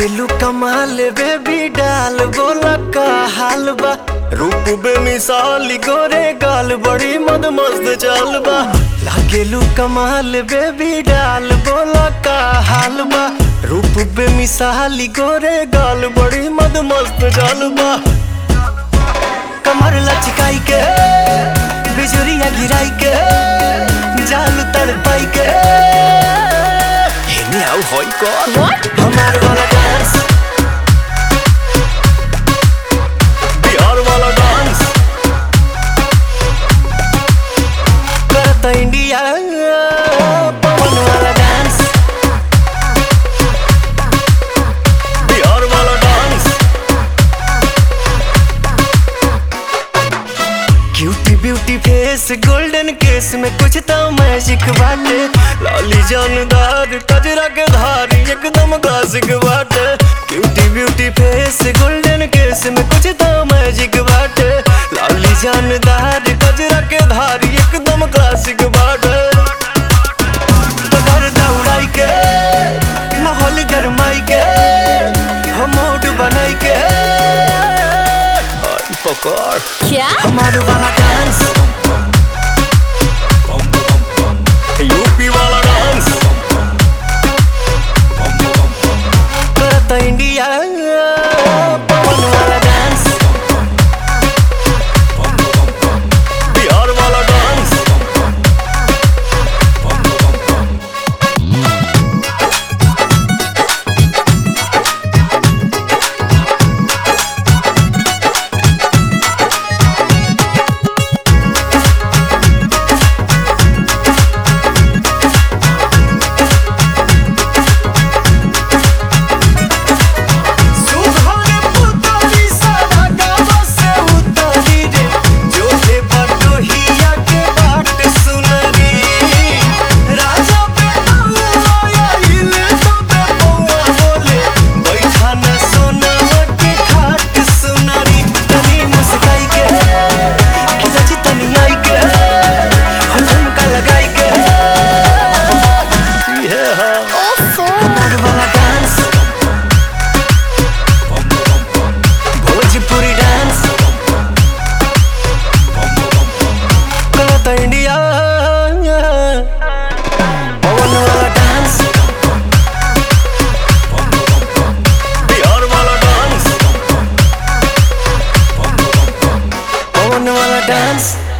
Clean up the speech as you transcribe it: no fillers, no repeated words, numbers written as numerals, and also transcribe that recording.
लागेलू कमाल बेबी डाल बोला का हाल बा। रूप बेमिसाल गोरे गाल बड़ी मद मस्त चाल बा। लागेलू कमाल बेबी डाल बोला का हाल बा। रूप बेमिसाल गोरे गाल बड़ी मद मस्त चाल बा। कमर लचकाई के बिजुरिया गिराई के जाल तड़पाई के आओ होई कौन हमार वाला डांस बिहार वाला डांस करता इंडिया पवन वाला डांस बिहार वाला dance. Cutie beauty face golden case में कुछ तो मैजिक बाटे। लाली जानदार कजरा के धारी एकदम क्लासिक बाटे। Cutie beauty face golden case में कुछ तो मैजिक बाटे। लाली जानदार कजरा के धारी एकदम क्लासिक बाटे। पकड़ दौड़ाई के माहौल गरमाई के हम मूड बनाई के पकड़ क्या हमारे वाला डांस यूपी वाला डांस करता इंडिया पवन वाला डांस बिहार वाला डांस। इंडिया पवन वाला डांस बिहार वाला डांस पवन वाला डांस।